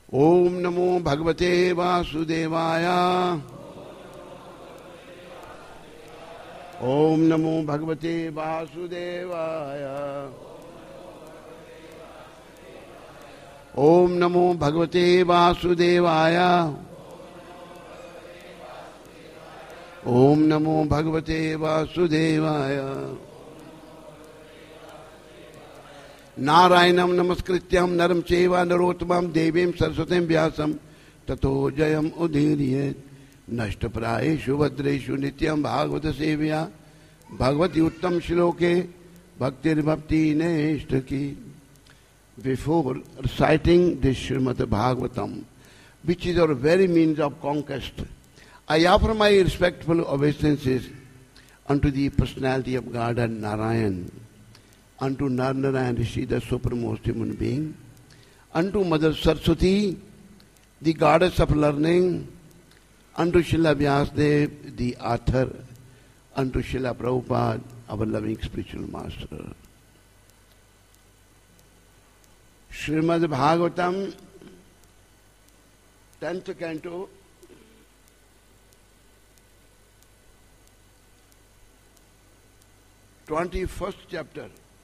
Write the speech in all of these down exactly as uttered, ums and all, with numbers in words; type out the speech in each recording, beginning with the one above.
ओम नमो भगवते वासुदेवाय। ओम नमो भगवते वासुदेवाय। ओम नमो भगवते वासुदेवाय। ओम नमो भगवते वासुदेवाय। नारायणं नमस्कृत्यं नरं चैव नरोत्तमं देवीं सरस्वतीं व्यासं ततो जयम् उदीरयेत्। नष्टप्रायेषु भद्रेषु नित्यं भागवत सेव्या भगवती उत्तम श्लोके भक्तिर्भक्ति नैष्ठकी। Before reciting this Srimad Bhagavatam, which is our very means of conquest, I offer my respectful obeisances unto the personality of God and Narayan, unto Narnarayan Rishi, the supremost human being, unto Mother Saraswati, the goddess of learning, unto Srila Vyasadeva, the author, unto Srila Prabhupada, our loving spiritual master. Srimad Bhagavatam, tenth canto, twenty-first chapter.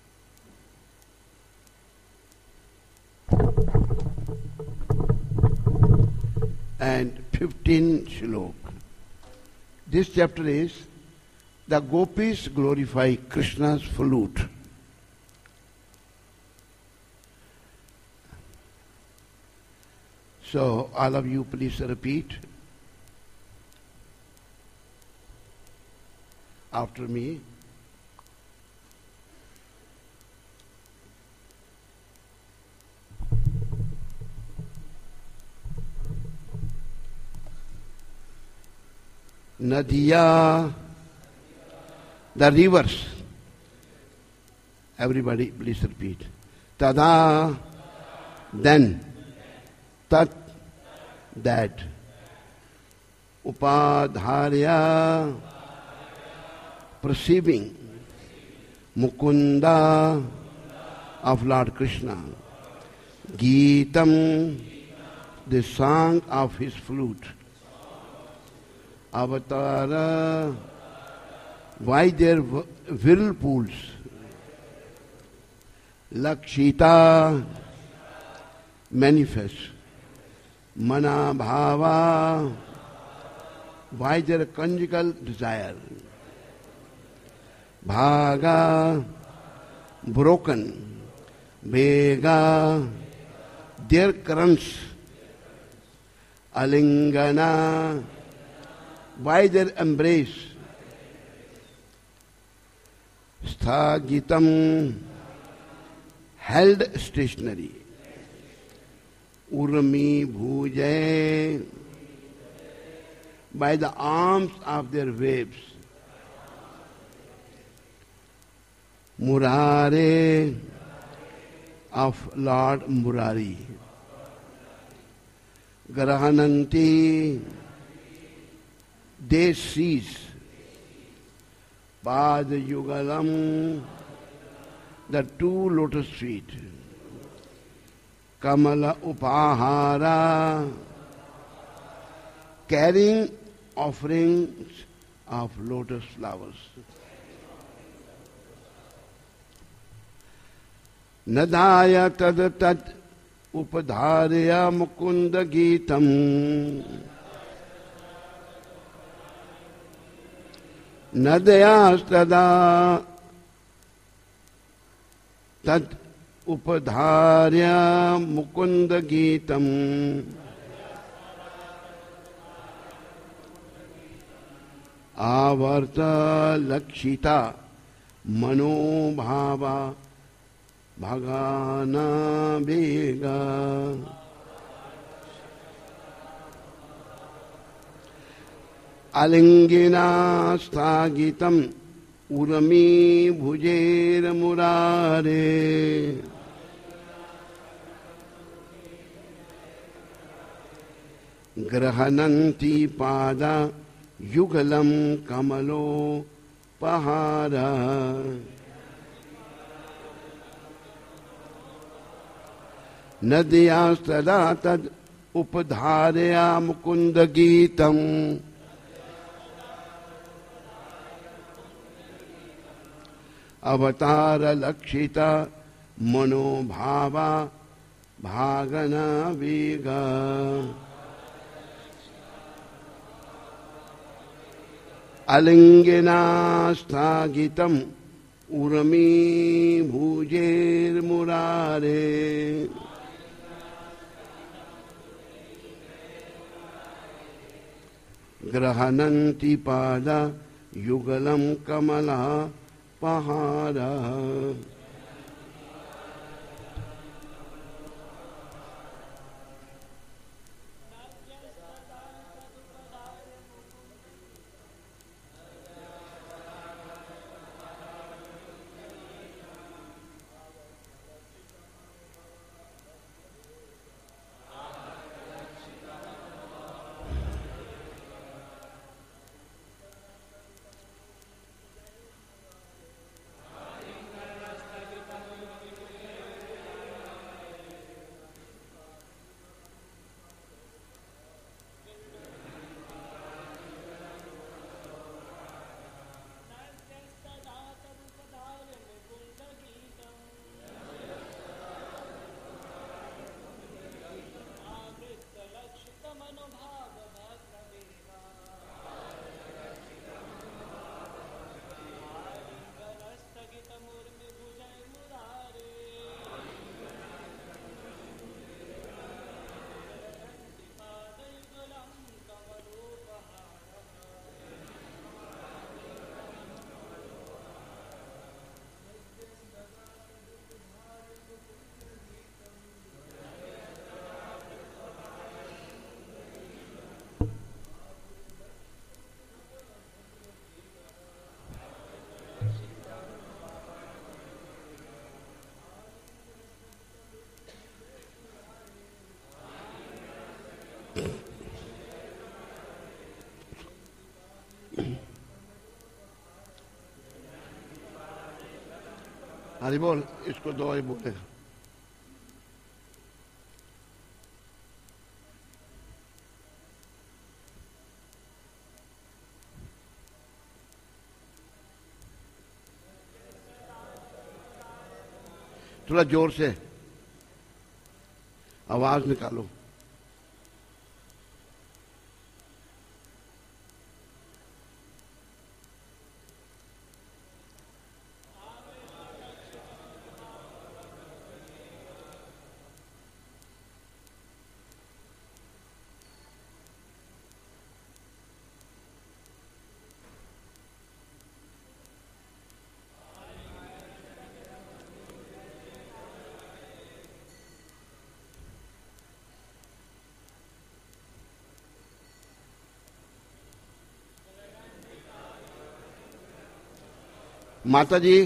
And fifteen shlok. This chapter is the Gopis glorify Krishna's flute. So all of you please repeat after me. Nadiya, the rivers. Everybody please repeat. Tada, then. Tat, that. Upadharya, perceiving. Mukunda, of Lord Krishna. Geetam, the song of his flute. Avatara, why their whirlpools? Lakshita, manifest. Manabhava, why their conjugal desire? Bhaga, broken. Vega, their currents. Alingana, why their embrace? Sthagitam, held stationary. Urami bhujay, by the arms of their waves. Murare, of Lord Murari. Grahananti, they seize. Padayugalam, the two lotus feet. Kamala upahara, carrying offerings of lotus flowers. Nadaya tad tad upadharya mukunda geetam. Nadayastada tad upadharya mukunda geetam. Avarta lakshita manobhava bhagana vega. Alingina sthagitam urami bhujer murare. Grahananti pada yugalam kamalo pahara. Nadiyastada tad उपधारया Mukund GITAM अवतार लक्षिता मनोभावा भागना वेगा अलिंगनास्थागितम उर्मी भुजेर्मुरारे ग्रहणन्ति पादा युगलम कमला पहाड़ा। हरि बोल, इसको दो ही बोले। थोड़ा जोर से आवाज निकालो। माता जी,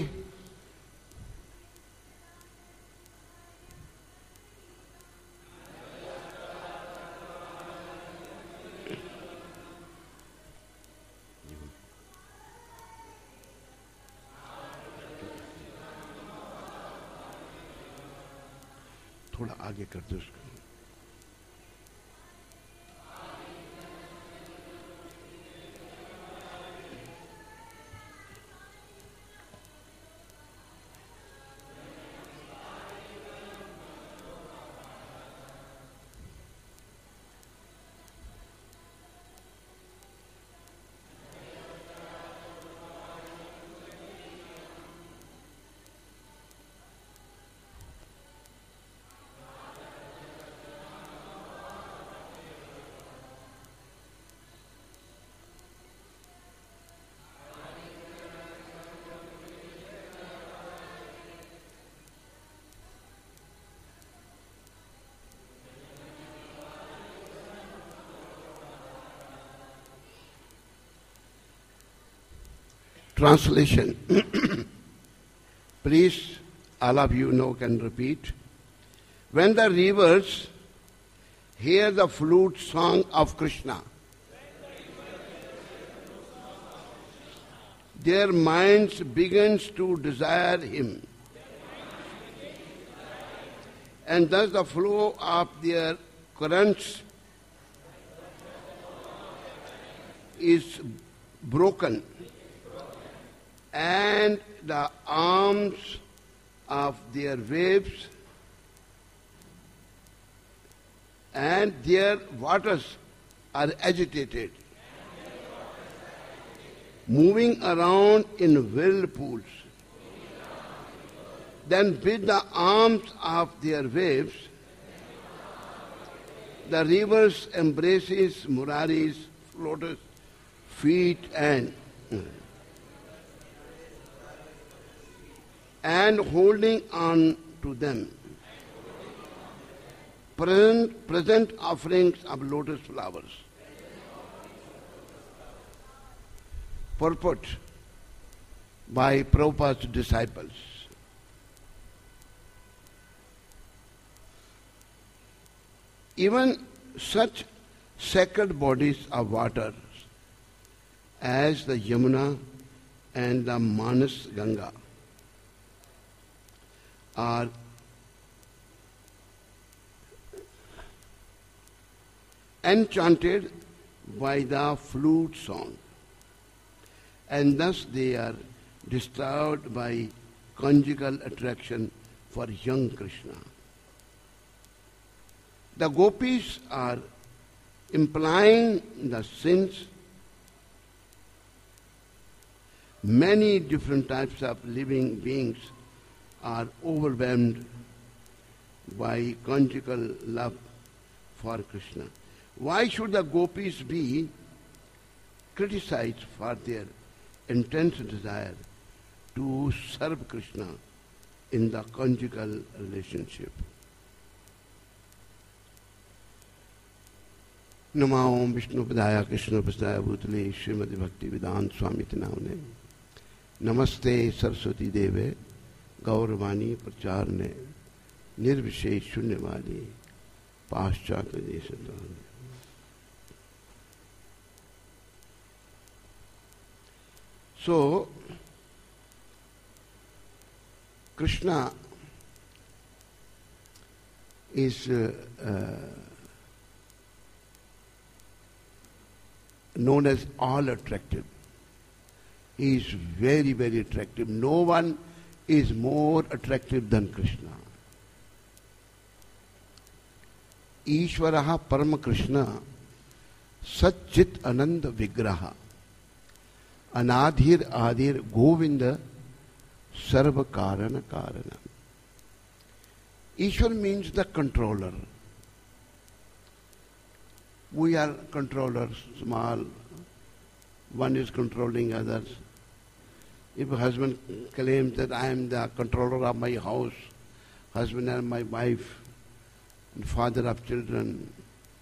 थोड़ा आगे कर दो उसको। Translation. Please, all of you know, can repeat. When the rivers hear the flute song of Krishna, their minds begins to desire him, and thus the flow of their currents is broken, and the arms of their waves and their waters are agitated, moving around in whirlpools. Then with the arms of their waves, the rivers embraces Murari's floaters, feet and and holding on to them. Present, present offerings of lotus flowers. Purport by Prabhupada's disciples. Even such sacred bodies of water as the Yamuna and the Manas Ganga are enchanted by the flute song, and thus they are disturbed by conjugal attraction for young Krishna. The gopis are implying the sins. Many different types of living beings are overwhelmed by conjugal love for Krishna. Why should the gopis be criticized for their intense desire to serve Krishna in the conjugal relationship? नमाओं विष्णुपदाय कृष्णपदाय भूतले श्रीमद् भक्ति वेदांत स्वामी नामने नमस्ते सरस्वती देवे गौरवाणी प्रचारने निर्विशेष शून्यवादी पाश्चात्य देश. So, Krishna is uh, uh, known as all attractive. He is very, very attractive. No one is more attractive than Krishna. Ishvaraha Parama Krishna Satchit Ananda Vigraha Anadhir Adhir Govinda Sarva Karana Karana. Ishwar means the controller. We are controllers, small. One is controlling others. If a husband claims that I am the controller of my house, husband and my wife, and father of children.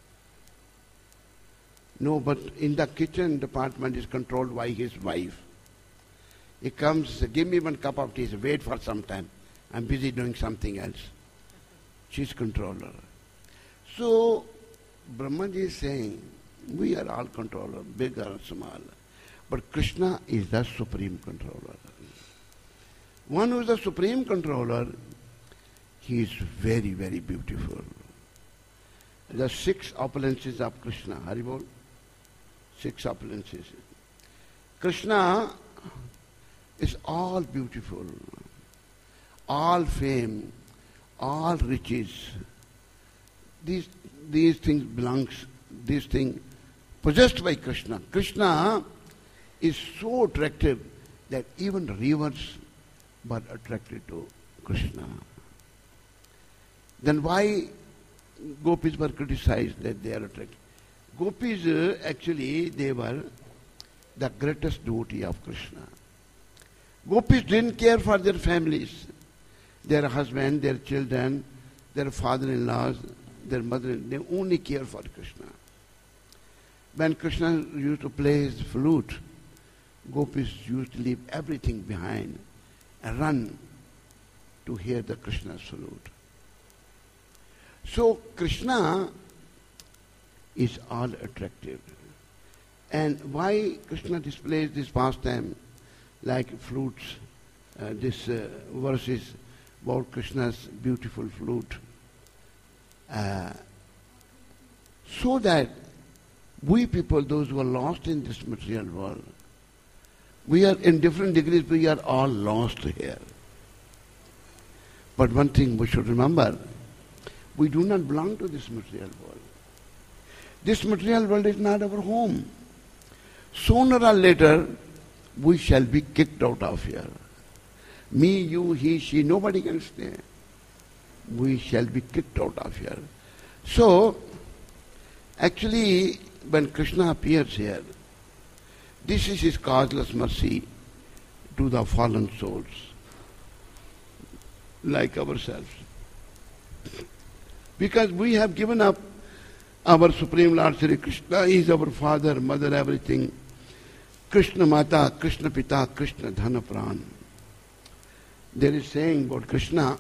No, but in the kitchen department is controlled by his wife. He comes, give me one cup of tea, wait for some time. I'm busy doing something else. She's controller. So, Brahmaji is saying, we are all controller, big or small. But Krishna is the supreme controller. One who is the supreme controller, he is very, very beautiful. The six opulences of Krishna, Haribol, six opulences. Krishna is all beautiful, all fame, all riches. These these things belongs, these things possessed by Krishna. Krishna is so attractive that even rivers were attracted to Krishna. Then why gopis were criticized that they are attracted? Gopis uh, actually they were the greatest devotee of Krishna. Gopis didn't care for their families, their husband, their children, their father-in-laws, their mother. They only care for Krishna. When Krishna used to play his flute, gopis used to leave everything behind and run to hear the Krishna's flute. So Krishna is all attractive. And why Krishna displays this pastime like flutes, uh, this uh, verses about Krishna's beautiful flute, uh, so that We people, those who are lost in this material world, we are in different degrees, we are all lost here. But one thing we should remember, we do not belong to this material world. This material world is not our home. Sooner or later, we shall be kicked out of here. Me, you, he, she, nobody can stay. We shall be kicked out of here. So, actually, when Krishna appears here, this is his causeless mercy to the fallen souls, like ourselves. Because we have given up our Supreme Lord Sri Krishna. He is our father, mother, everything. Krishna Mata, Krishna Pita, Krishna Dhana Pran. There is saying about Krishna,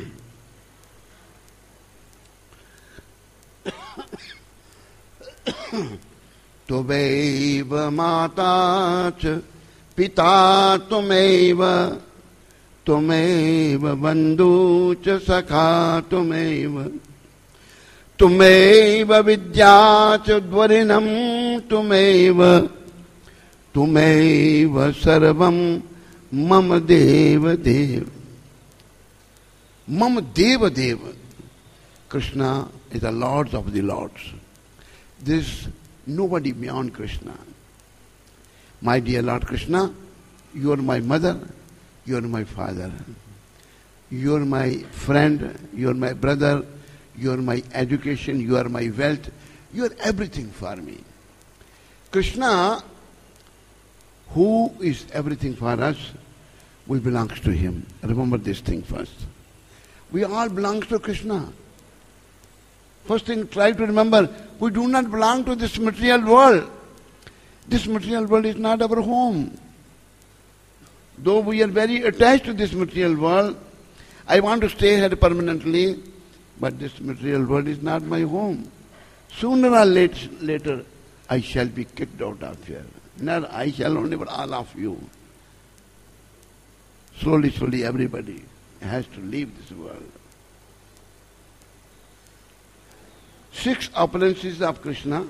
Tumeva Mata cha Pita Tumeva Tumeva Bandhu cha Sakha Tumeva Tumeva Vidya cha Dvarinam Tumeva Tumeva Sarvam Mama Deva Deva. Mama Deva Deva. Krishna is the Lord of the Lords. There is nobody beyond Krishna. My dear Lord Krishna, you are my mother, you are my father. You are my friend, you are my brother, you are my education, you are my wealth, you are everything for me. Krishna, who is everything for us, we belong to him. Remember this thing first. We all belong to Krishna. First thing, try to remember, we do not belong to this material world. This material world is not our home. Though we are very attached to this material world, I want to stay here permanently, but this material world is not my home. Sooner or late, later, I shall be kicked out of here. Not I shall only, but all of you. Slowly, slowly, everybody has to leave this world. Six opulences of Krishna.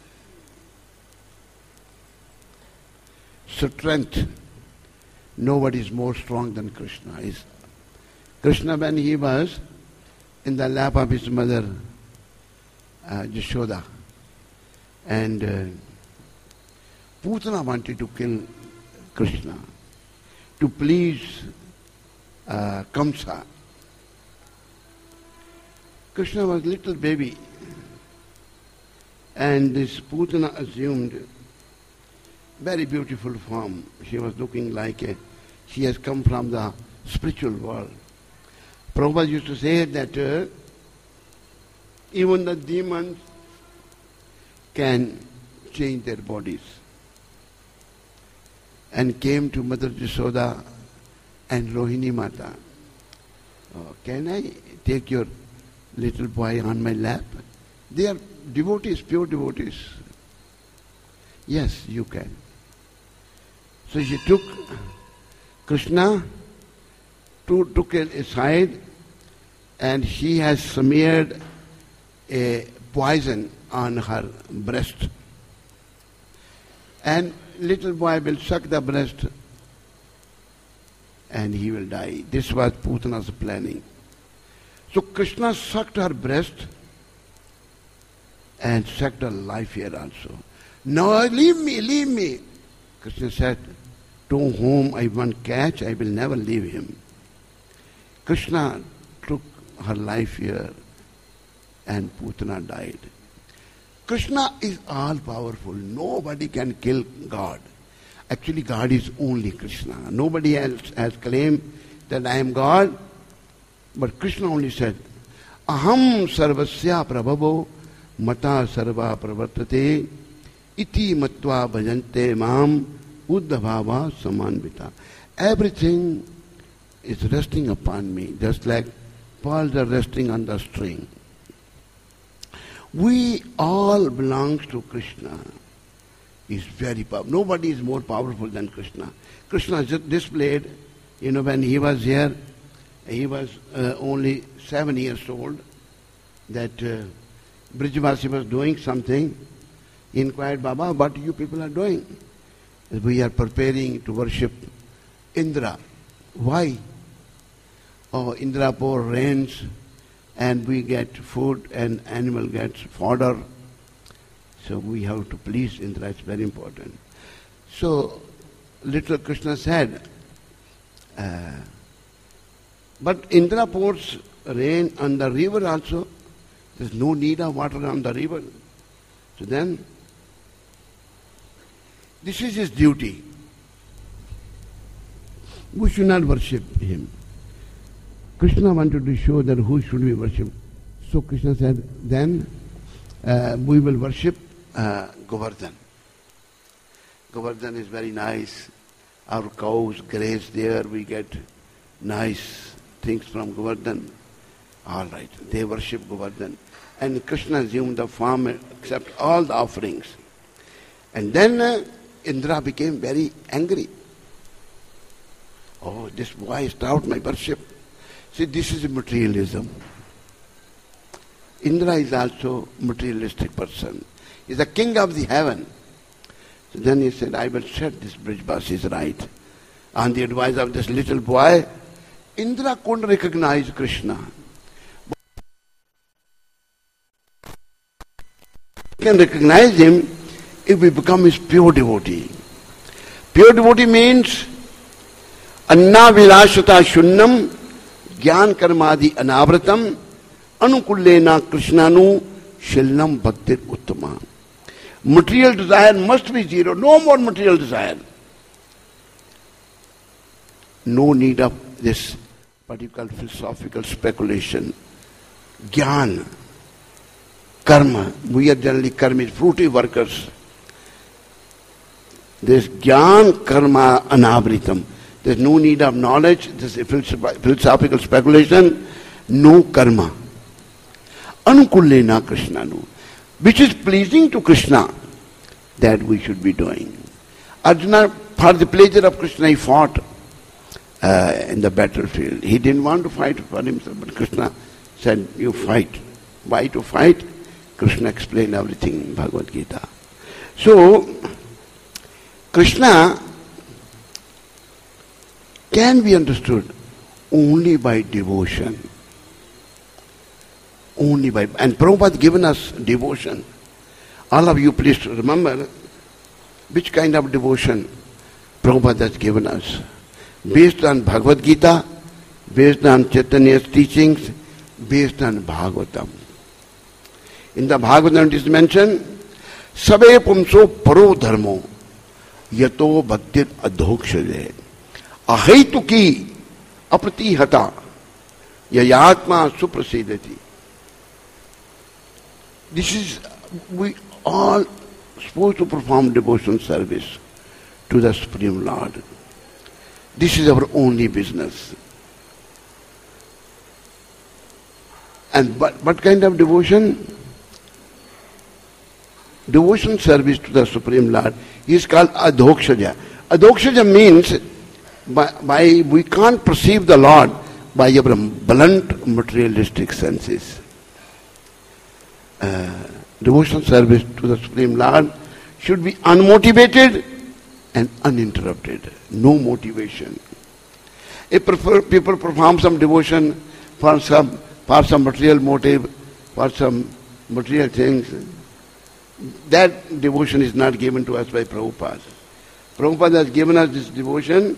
Strength. Nobody is more strong than Krishna. Is Krishna, when he was in the lap of his mother, uh, Yashoda, and uh, Putana wanted to kill Krishna to please uh, Kamsa. Krishna was little baby, and this Putana assumed very beautiful form. She was looking like a, she has come from the spiritual world. Prabhupada used to say that uh, even the demons can change their bodies. And came to Mother Yashoda and Rohini Mata. Oh, can I take your little boy on my lap? They are devotees, pure devotees. Yes, you can. So she took Krishna, to, took it aside, and she has smeared a poison on her breast. And little boy will suck the breast and he will die. This was Putana's planning. So Krishna sucked her breast and sucked her life here also. No, leave me, leave me. Krishna said, to whom I want catch, I will never leave him. Krishna took her life here and Putana died. Krishna is all powerful. Nobody can kill God. Actually, God is only Krishna. Nobody else has claimed that I am God, but Krishna only said, Aham sarvasya prabhavo mata sarva pravartate iti matva bhajante mam uddhavava samanvita. Everything is resting upon me, just like pearls are resting on the string. We all belong to Krishna. He's very powerful. Nobody is more powerful than Krishna. Krishna just displayed, you know, when he was here, he was uh, only seven years old, that uh, Brijavasi was doing something. He inquired, Baba, what you people are doing? We are preparing to worship Indra. Why? Oh, Indrapur rains and we get food and animal gets fodder. So we have to please Indra, it's very important. So little Krishna said, uh, but Indra pours rain on the river also. There's no need of water on the river. So then, this is his duty. We should not worship him. Krishna wanted to show that who should we worship. So Krishna said, then uh, we will worship uh, Govardhan. Govardhan is very nice. Our cows graze there. We get nice things from Govardhan. All right, they worship Govardhan. And Krishna assumed the form, accept all the offerings. And then uh, Indra became very angry. Oh, this boy stopped my worship. See, this is materialism. Indra is also a materialistic person. He's the king of the heaven. So then he said, I will set this Brijbasis right. On the advice of this little boy, Indra couldn't recognize Krishna. We can recognize him if we become his pure devotee. Pure devotee means Anna Vilashata Shunnam Gyan Karmadi Anavratam Anukullena Krishnanu Shilnam Bhaktir Uttama. Material desire must be zero. No more material desire. No need of this particular philosophical speculation. Gyan, karma. We are generally karmis, fruity workers. There's gyan, karma, anavritam. There's no need of knowledge. This is philosophical speculation. No karma. Anukullena Krishnanu. Which is pleasing to Krishna, that we should be doing. Arjuna, for the pleasure of Krishna, he fought uh, in the battlefield. He didn't want to fight for himself, but Krishna said, you fight. Why to fight? Krishna explained everything in Bhagavad Gita. So, Krishna can be understood only by devotion. Only by, and Prabhupada given us devotion. All of you please remember which kind of devotion Prabhupada has given us. Based on Bhagavad Gita, based on Chaitanya's teachings, based on Bhagavatam. In the Bhagavatam it is mentioned, Sabe pumso paro dharmo yato bhaktir adhokshaje ahaitu aprati hata yayatma suprasidati. This is, we all supposed to perform devotion service to the Supreme Lord. This is our only business. And what, what kind of devotion? Devotion service to the Supreme Lord is called adhokshaja. Adhokshaja means by, by we can't perceive the Lord by our blunt materialistic senses. Uh, devotion service to the Supreme Lord should be unmotivated and uninterrupted. No motivation. If prefer, people perform some devotion for some for some material motive, for some material things, that devotion is not given to us by Prabhupada. Prabhupada has given us this devotion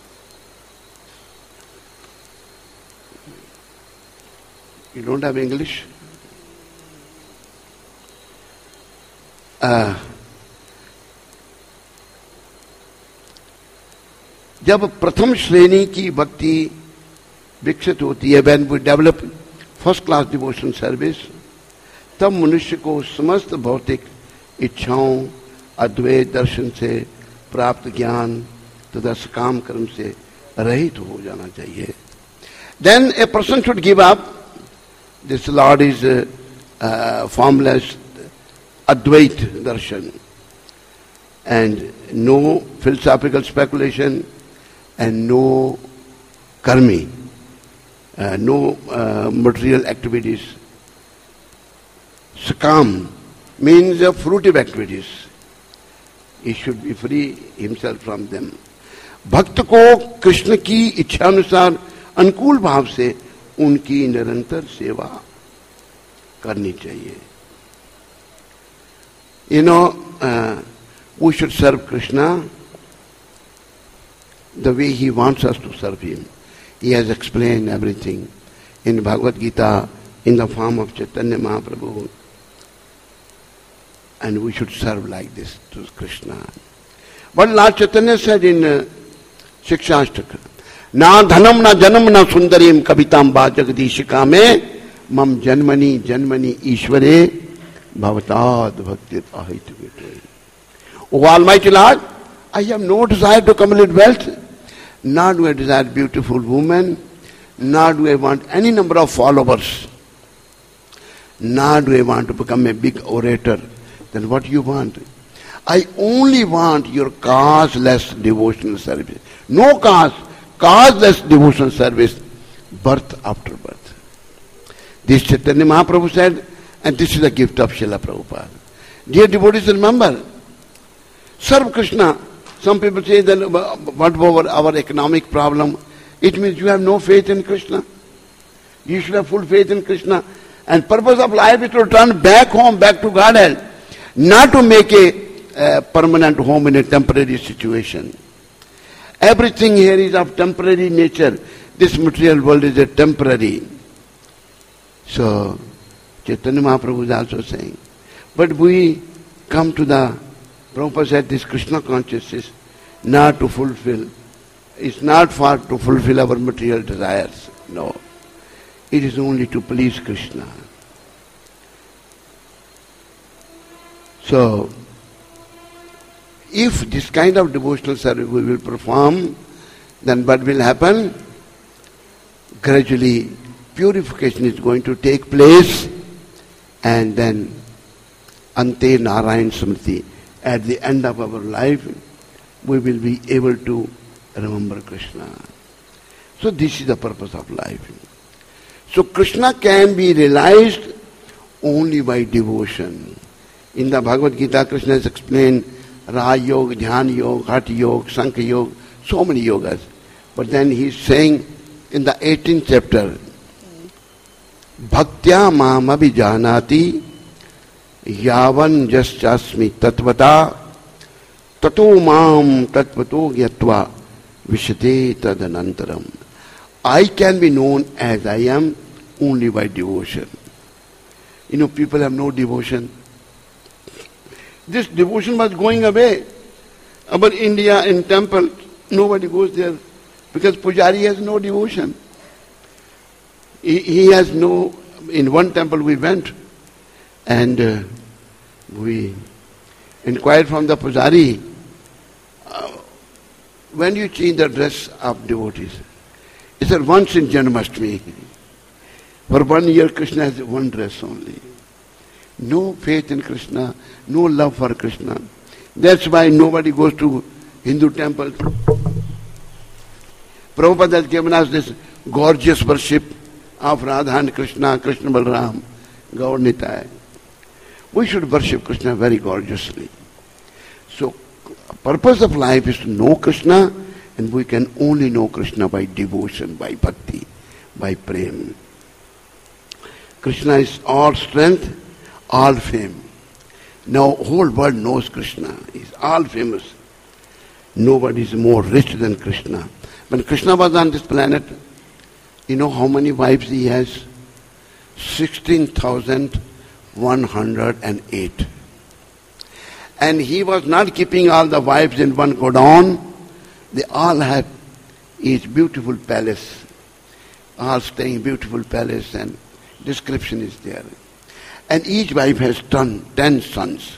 you don't have English? Uh, जब प्रथम श्रेणी की भक्ति विकसित होती है, when we develop first class devotion service, तब मनुष्य को समस्त भौतिक इच्छाओं, अद्वैत दर्शन से प्राप्त ज्ञान तथा सकाम कर्म से रहित हो जाना चाहिए. Then a person should give up. This Lord is uh, uh, formless, Advait darshan, and no philosophical speculation, and no karmi, uh, no uh, material activities. Sakam means uh, fruitive activities. He should be free himself from them. भक्त को कृष्ण की इच्छा अनुसार अनुकूल भाव से उनकी निरंतर सेवा करनी चाहिए. You know, uh, we should serve Krishna the way he wants us to serve him. He has explained everything in Bhagavad Gita in the form of Chaitanya Mahaprabhu. And we should serve like this to Krishna. But Lord Chaitanya said in uh, Shikshashtaka, Na dhanam na janam na sundarim kavitam ba jagadishika me mam janmani janmani ishvare bhavatad bhaktit ahit vitve. O Almighty Lord, I have no desire to accumulate wealth, nor do I desire beautiful women, nor do I want any number of followers, nor do I want to become a big orator. Then what do you want? I only want your causeless devotional service. No cause, causeless devotional service, birth after birth. This Chaitanya Mahaprabhu said, and this is the gift of Srila Prabhupada. Dear devotees, remember, serve Krishna. Some people say that what about our economic problem? It means you have no faith in Krishna. You should have full faith in Krishna. And purpose of life is to return back home, back to Godhead. Not to make a, a permanent home in a temporary situation. Everything here is of temporary nature. This material world is a temporary. So, Chaitanya Mahaprabhu is also saying. But we come to the, Prabhupada said this Krishna consciousness not to fulfill. It's not for to fulfill our material desires. No. It is only to please Krishna. So, if this kind of devotional service we will perform, then what will happen? Gradually, purification is going to take place, and then Ante Narayan Smriti, at the end of our life, we will be able to remember Krishna. So this is the purpose of life. So Krishna can be realized only by devotion. In the Bhagavad Gita, Krishna has explained Raja Yoga, Dhyana Yoga, Hatha Yoga, Sankhya Yoga, so many yogas. But then he is saying in the eighteenth chapter, Bhaktya mam abhijanati yavan jasyasmi tatvata tato mam tatvato gyatva vishate tadanantaram. I can be known as I am only by devotion. You know, people have no devotion. This devotion was going away. About India in temple, nobody goes there because Pujari has no devotion. He, he has no, in one temple we went and uh, we inquired from the Pujari, uh, when you change the dress of devotees? He said, once in Janmashtami. For one year Krishna has one dress only. No faith in Krishna, no love for Krishna. That's why nobody goes to Hindu temples. Prabhupada has given us this gorgeous worship of Radha and Krishna, Krishna Balram, Gaur Nitai. We should worship Krishna very gorgeously. So, purpose of life is to know Krishna, and we can only know Krishna by devotion, by bhakti, by prem. Krishna is all strength, all fame. Now whole world knows Krishna. He is all famous. Nobody is more rich than Krishna. When Krishna was on this planet, you know how many wives he has? sixteen thousand one hundred eight. And he was not keeping all the wives in one godown. They all have his beautiful palace. All staying in beautiful palace, and description is there. And each wife has ten, ten sons.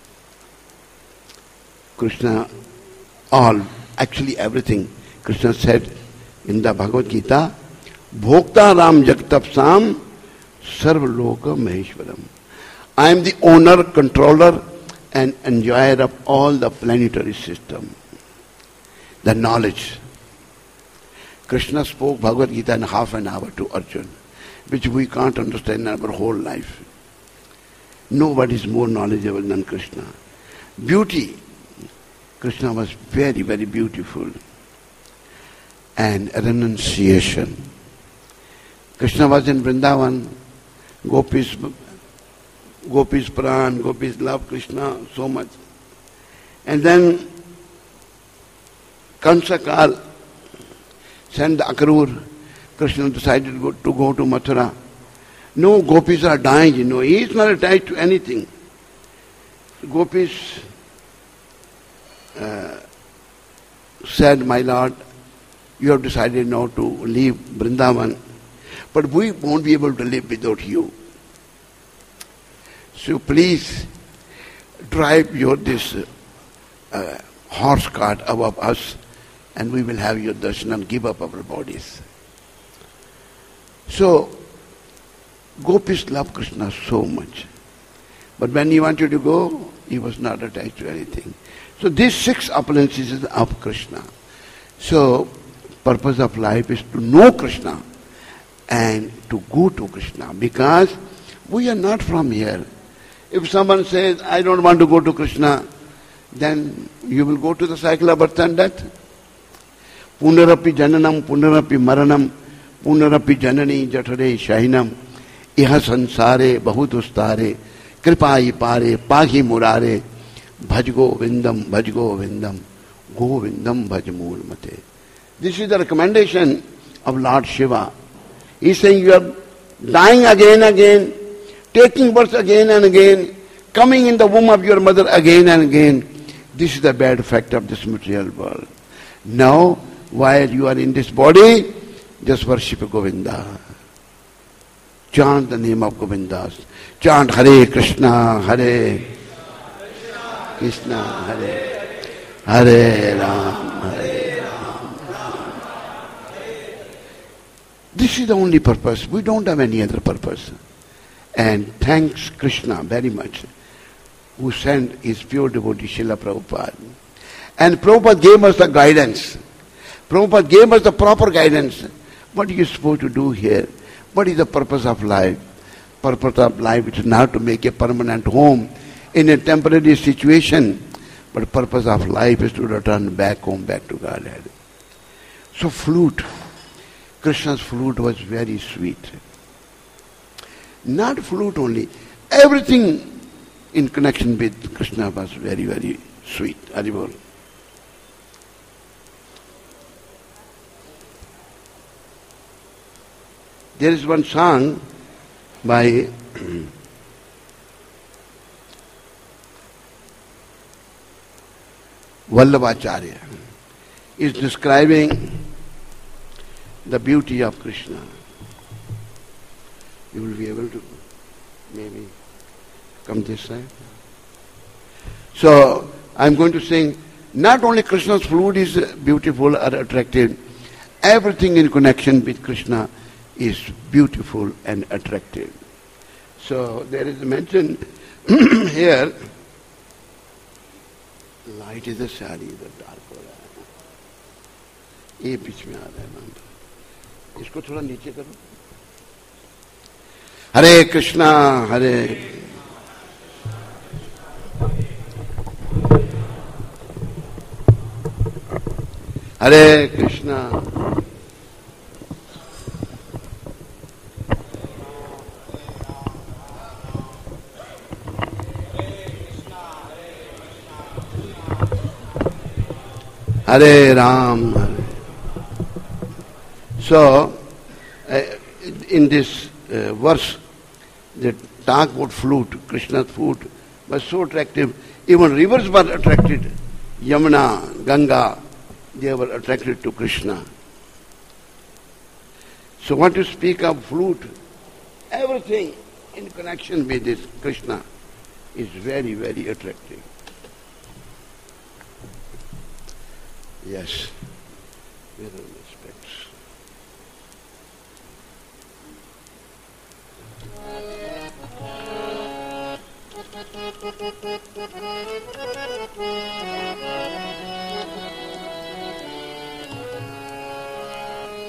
Krishna, all, actually everything. Krishna said in the Bhagavad Gita, Bhokta Ram Jagatapsam Sarva Loka Maheshwaram. I am the owner, controller, and enjoyer of all the planetary system. The knowledge. Krishna spoke Bhagavad Gita in half an hour to Arjuna, which we can't understand in our whole life. Nobody is more knowledgeable than Krishna. Beauty. Krishna was very, very beautiful. And renunciation. Krishna was in Vrindavan. Gopis, Gopis pran, Gopis love Krishna so much. And then Kansakal sent the Akrur. Krishna decided to go, to go to Mathura. No, Gopis are dying, you know. He is not attached to anything. Gopis uh, said, my Lord, you have decided now to leave Vrindavan, but we won't be able to live without you. So please drive your this uh, horse cart above us, and we will have your darshan and give up our bodies. So Gopis love Krishna so much. But when he wanted to go, he was not attached to anything. So these six appearances of Krishna. So purpose of life is to know Krishna and to go to Krishna, because we are not from here. If someone says, I don't want to go to Krishna, then you will go to the cycle of birth and death. Punarapi jananam, punarapi maranam, punarapi janani jatare shahinam, iha sansare bahutustare, kripai pare, pahi murare, bhaj govindam, bhaj govindam, govindam bhaj murmate. This is the recommendation of Lord Shiva. He is saying you are dying again and again, taking birth again and again, coming in the womb of your mother again and again. This is the bad effect of this material world. Now, while you are in this body, just worship Govinda. Chant the name of Govinda. Chant Hare Krishna, Hare Krishna, Hare Hare Ram, Hare Ram. This is the only purpose. We don't have any other purpose. And thanks Krishna very much, who sent his pure devotee Srila Prabhupada. And Prabhupada gave us the guidance. Prabhupada gave us the proper guidance. What are you supposed to do here? What is the purpose of life? Purpose of life is not to make a permanent home in a temporary situation, but purpose of life is to return back home, back to Godhead. So flute, Krishna's flute was very sweet. Not flute only, everything in connection with Krishna was very, very sweet. Haribol. There is one song by Vallabhacharya. Is describing the beauty of Krishna. You will be able to maybe come this side. So I am going to sing. Not only Krishna's flute is beautiful or attractive, everything in connection with Krishna is beautiful and attractive. So there is a mention here. Light is a sari, the dark हो रहा है. ये बीच में आ रहा है मंत्र. इसको थोड़ा नीचे करो. Hare Krishna, Hare Hare Krishna. Hare Ram, Hare. So, uh, in this uh, verse, the talk about flute, Krishna's flute, was so attractive. Even rivers were attracted. Yamuna, Ganga, they were attracted to Krishna. So, what to speak of flute, everything in connection with this Krishna is very, very attractive. Yes. Where are the specs?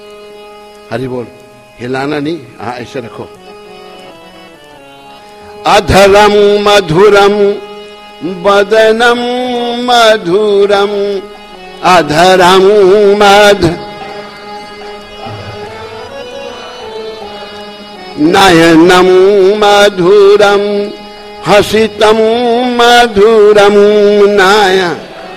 Hari बोल. हिलाना नहीं. हाँ ऐसे रखो. अधरम मधुरम वदनम मधुरम अधरम मध नयनम मधुरम हसितम मधुरम नयन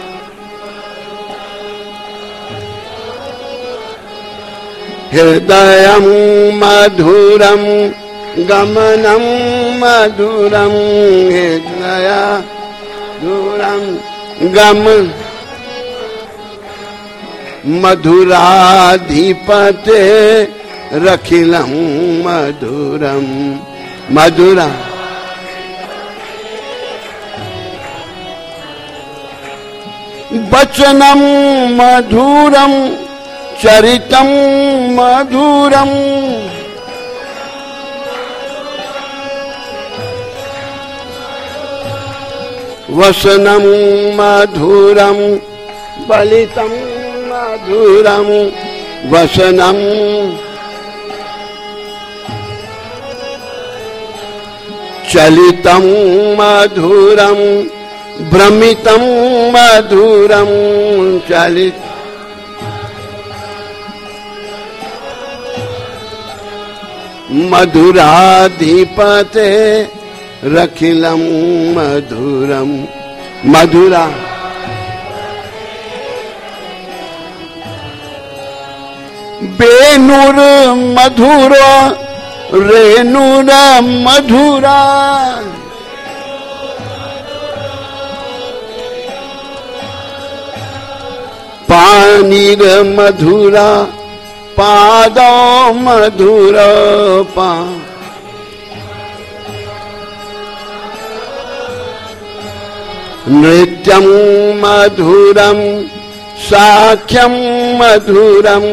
हृदयम मधुरम गमनम मधुरम हृदय मधुरम गम मधुराधिपते रखिलम मधुरम मधुरा वचनम मधुरम चरितम मधुरम वसनम मधुरम बलितम मधुरम वसनम चलितम मधुरम भ्रमितम मधुरम चलित मधुराधिपते रखिलम मधुरम मधुरा बेनुर मधुर रेणुर मधुरा पानीर मधुरा पाद मधुर पा नृत्यम मधुरम साख्यम मधुरम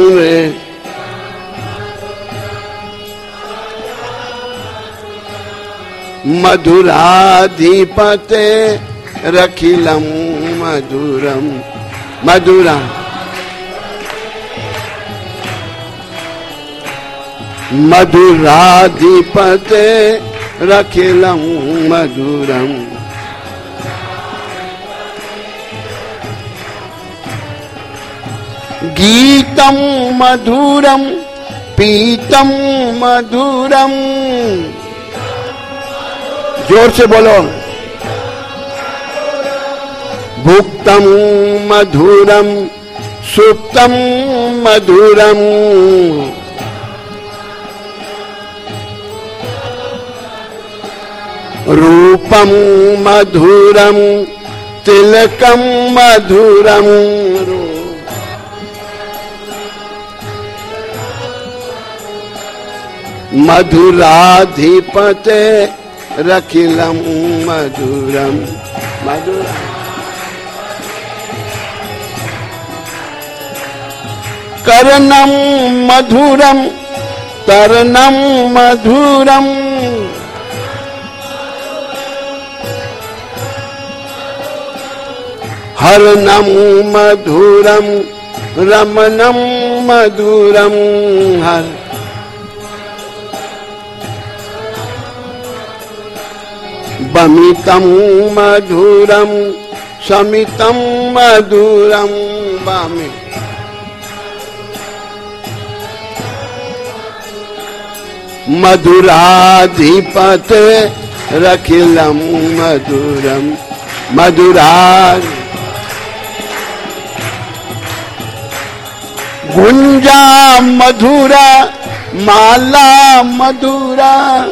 मधुराधिपते रखिलम मधुरम मधुरा मधुराधिपते रखिलम मधुरम गीतम मधुरम पीतम मधुरम जोर से बोलो भुक्तम मधुरम सुप्तम मधुरम रूपम मधुरम तिलकम मधुरम मधुराधिपते रखिलम मधुरम मधुरम कर्णम मधुरम तरणम मधुरम हरणम मधुरम रमणम मधुरम हर बमितम मधुरम समितम मधुरम बमि मधुराधिपते रखिलम मधुरम मधुरा गुंजा मधुरा माला मधुरा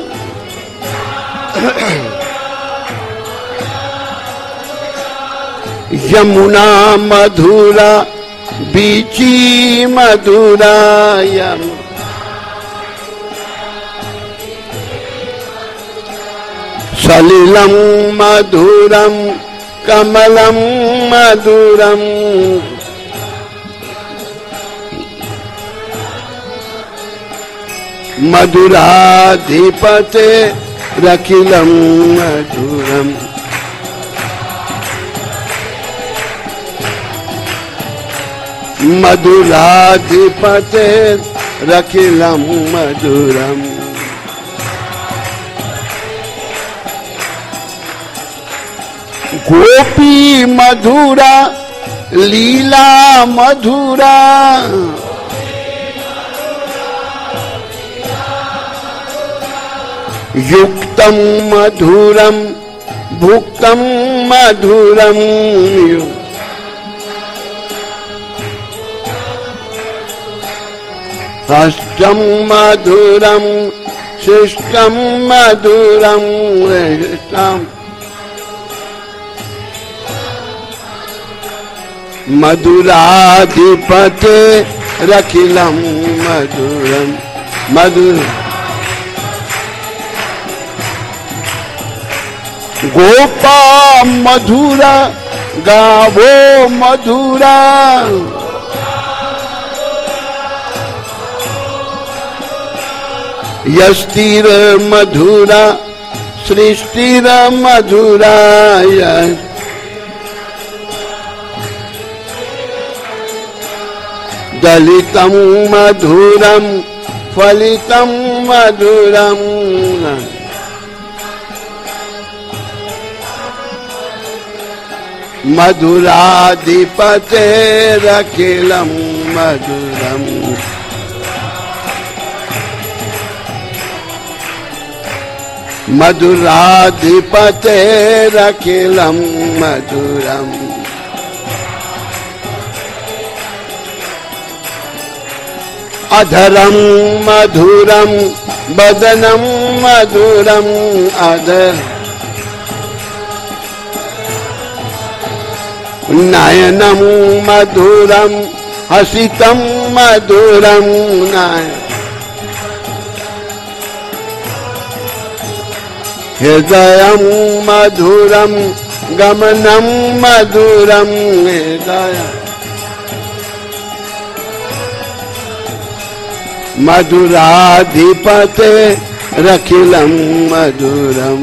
यमुना मधुरा बीची मधुरा यम सलिलम मधुरम कमलम मधुरम मधुराधिपते रखिलम मधुरम मधुराधिपते रखिलम मधुरम गोपी मधुरा लीला मधुरा युक्तम मधुरम भुक्तम मधुरम हस्तम मधुरम शिष्टम मधुरम हृष्टम मधुराधिपते रखिलम मधुरम मधुर गोपा मधुरा गावो मधुरा यस्तिर मधुरा सृष्टिर मधुरा दलितम मधुरम फलितम मधुरम मधुराधिपते रखिलम मधुरम मधुराधिपते रखिलम मधुरम अधरम मधुरम बदनम मधुरम अधर नयनम मधुरम हसितम मधुरम नयन हृदयम मधुरम गमनम मधुरम हृदय मधुराधिपते रखिलम मधुरम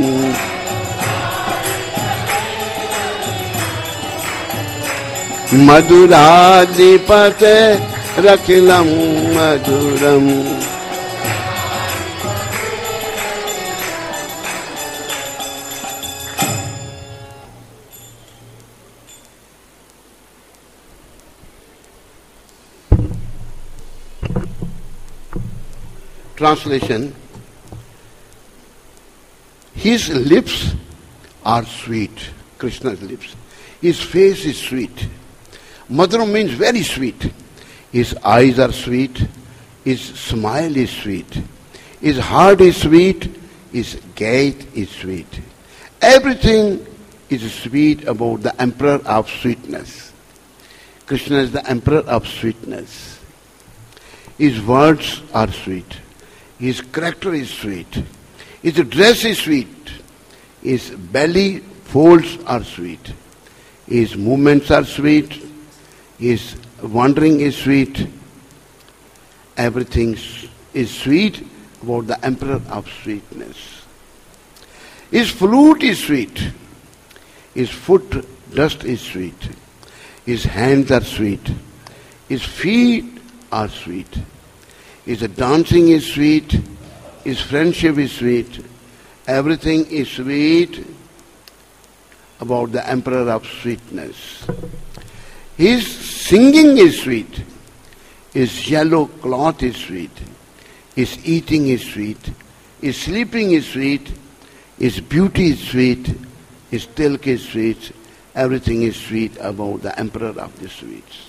मधुराधिपते रखिलम मधुरम Translation. His lips are sweet, Krishna's lips. His face is sweet. Madhuram means very sweet. His eyes are sweet. His smile is sweet. His heart is sweet. His gait is sweet. Everything is sweet about the emperor of sweetness. Krishna is the emperor of sweetness. His words are sweet. His character is sweet. His dress is sweet. His belly folds are sweet. His movements are sweet. His wandering is sweet. Everything is sweet about the emperor of sweetness. His flute is sweet. His foot dust is sweet. His hands are sweet. His feet are sweet. His dancing is sweet. His friendship is sweet. Everything is sweet about the emperor of sweetness. His singing is sweet. His yellow cloth is sweet. His eating is sweet. His sleeping is sweet. His beauty is sweet. His tilk is sweet. Everything is sweet about the emperor of the sweets.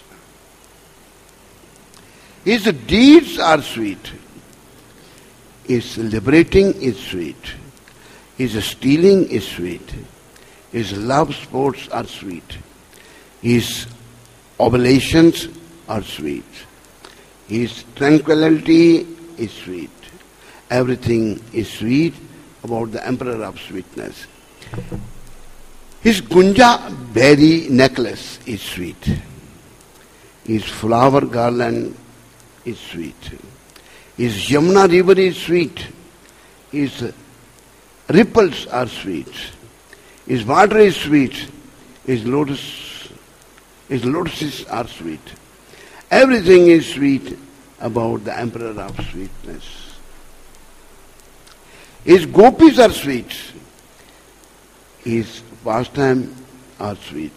His deeds are sweet. His liberating is sweet. His stealing is sweet. His love sports are sweet. His oblations are sweet. His tranquility is sweet. Everything is sweet about the emperor of sweetness. His gunja berry necklace is sweet. His flower garland is sweet. His Yamuna river is sweet. His ripples are sweet. His water is sweet. His lotus, his lotuses are sweet. Everything is sweet about the emperor of sweetness. His gopis are sweet. His pastime are sweet.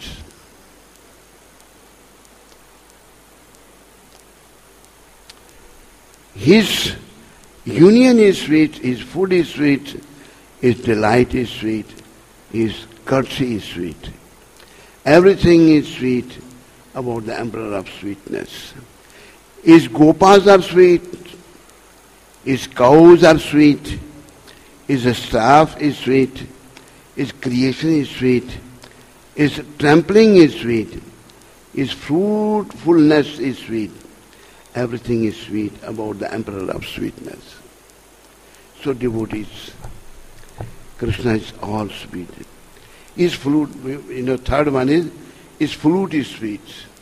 His union is sweet, his food is sweet, his delight is sweet, his courtesy is sweet. Everything is sweet about the Emperor of Sweetness. His gopas are sweet, his cows are sweet, his staff is sweet, his creation is sweet, his trampling is sweet, his fruitfulness is sweet. Everything is sweet about the Emperor of Sweetness. So devotees, Krishna is all sweet. His flute, you know, third one is, his flute is sweet.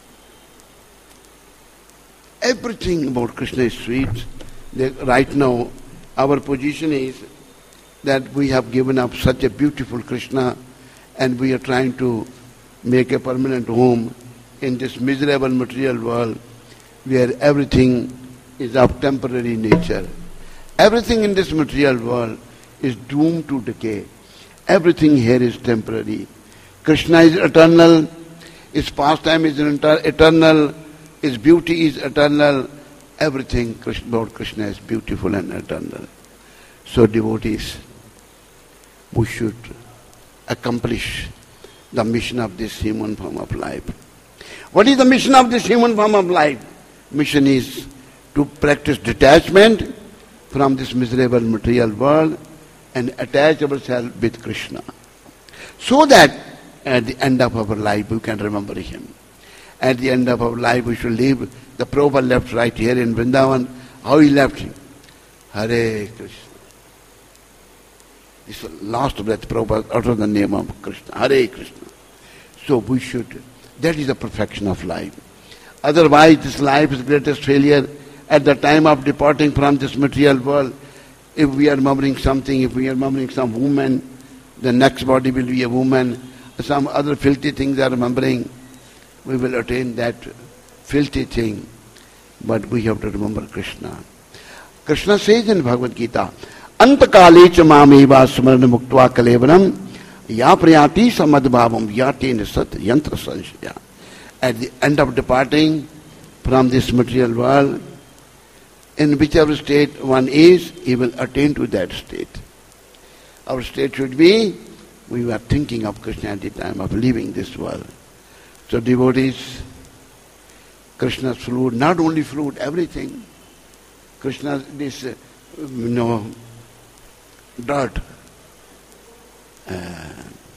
Everything about Krishna is sweet. Right now, our position is that we have given up such a beautiful Krishna and we are trying to make a permanent home in this miserable material world where everything is of temporary nature. Everything in this material world is doomed to decay. Everything here is temporary. Krishna is eternal, his pastime is eternal, his beauty is eternal. Everything about Krishna is beautiful and eternal. So devotees, we should accomplish the mission of this human form of life. What is the mission of this human form of life? Mission is to practice detachment from this miserable material world and attach ourselves with Krishna. So that at the end of our life we can remember Him. At the end of our life we should leave. The Prabhupada left right here in Vrindavan. How he left him? Hare Krishna. This last breath Prabhupada uttered the name of Krishna. Hare Krishna. So we should, that is the perfection of life. Otherwise this life is greatest failure. At the time of departing from this material world, if we are murmuring something, if we are murmuring some woman, the next body will be a woman, some other filthy things are murmuring, we will attain that filthy thing. But we have to remember Krishna. Krishna says in Bhagavad Gita, Antakale cha mameva smarana muktva kalevaram ya prayati samadbhavam yatena sat yantra sanshaya. At the end of departing from this material world, in whichever state one is, he will attain to that state. Our state should be, we were thinking of Krishna at the time of leaving this world. So devotees, Krishna's flute, not only flute, everything. Krishna's this, uh, you know, dirt, uh,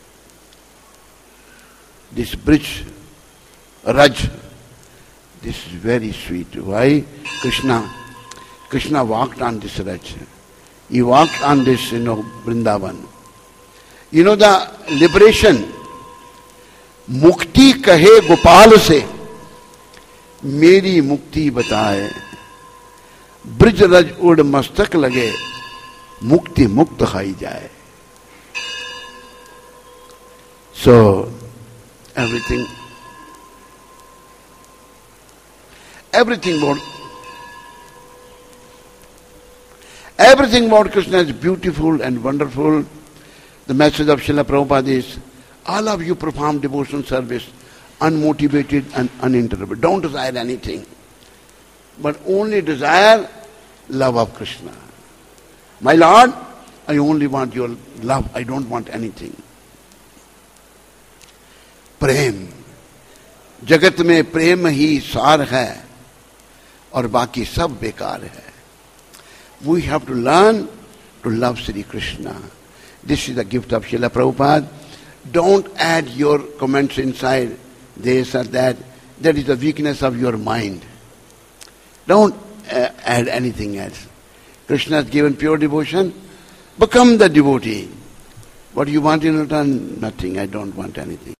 this bridge, Raj, this is very sweet. Why? Krishna, Krishna walked on this Raj. He walked on this, you know, Vrindavan. You know the liberation, Mukti kahe Gopal se, Meri mukti bataye, Brij Raj ud mastak lage, Mukti mukt khai jaye. So, everything, everything about, everything about Krishna is beautiful and wonderful. The message of Srila Prabhupada is, all of you perform devotional service unmotivated and uninterrupted. Don't desire anything, but only desire love of Krishna. My Lord, I only want your love. I don't want anything. प्रेम, जगत में प्रेम ही सार है और बाकी सब बेकार है. We have to learn to love Sri Krishna. This is the gift of Srila Prabhupada. Don't add your comments inside this or that. That is the weakness of your mind. Don't uh, add anything else. Krishna has given pure devotion. Become the devotee. What you want in return? Nothing. I don't want anything.